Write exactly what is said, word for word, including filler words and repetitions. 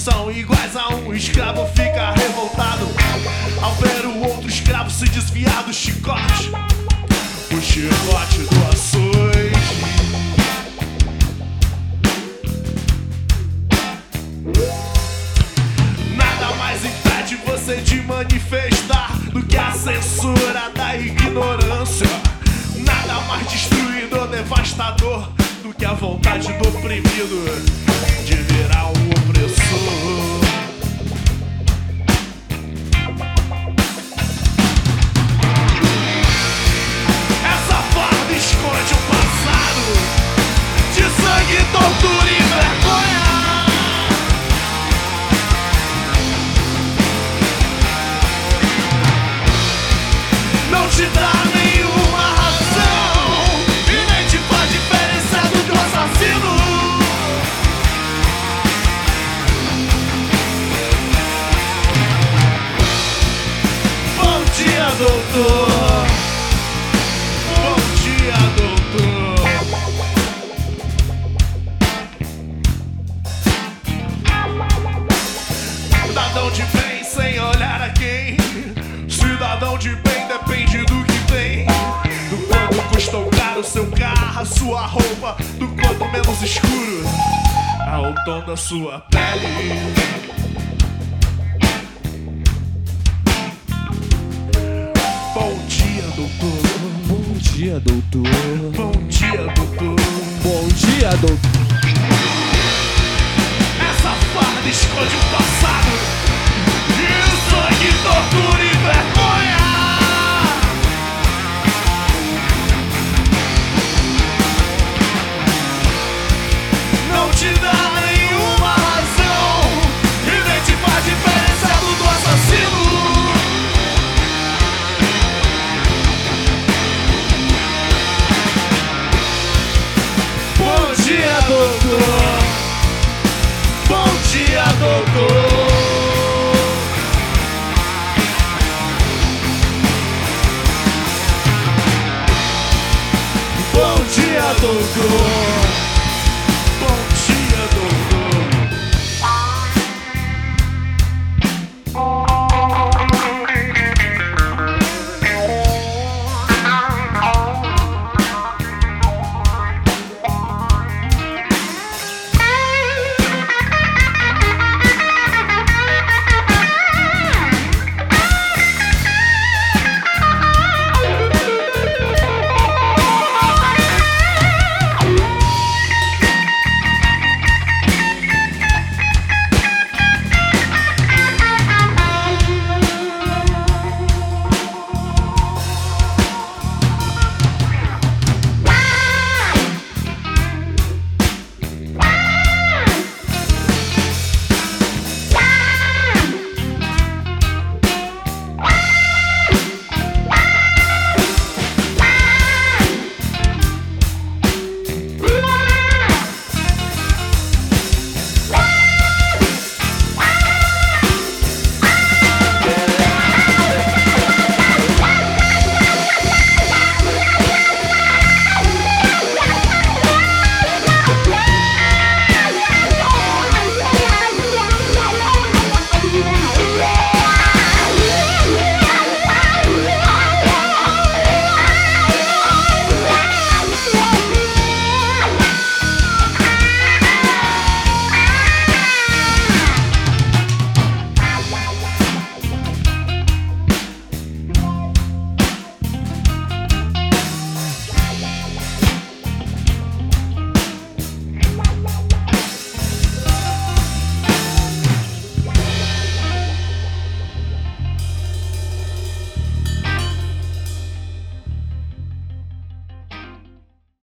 são iguais a um escravo fica revoltado ao ver o outro escravo se desviar do chicote, o chicote do açoite. Nada mais impede você de manifestar do que a censura da ignorância. Nada mais destruidor, devastador do que a vontade do oprimido de virar um opressor. Essa farda esconde um passado de sangue, tortura e vergonha. Não te dá nenhuma razão e nem te faz diferenciado de um assassino. Bom dia, doutor. Bom dia, doutor. Cidadão de bem sem olhar a quem. Cidadão de bem depende do que tem, do quanto custa o caro seu carro, a sua roupa, do quanto menos escuro é o tom da sua pele. Bom dia, doutor. Bom dia, doutor. Bom dia, doutor. Bom dia, doutor. Essa farda esconde o passado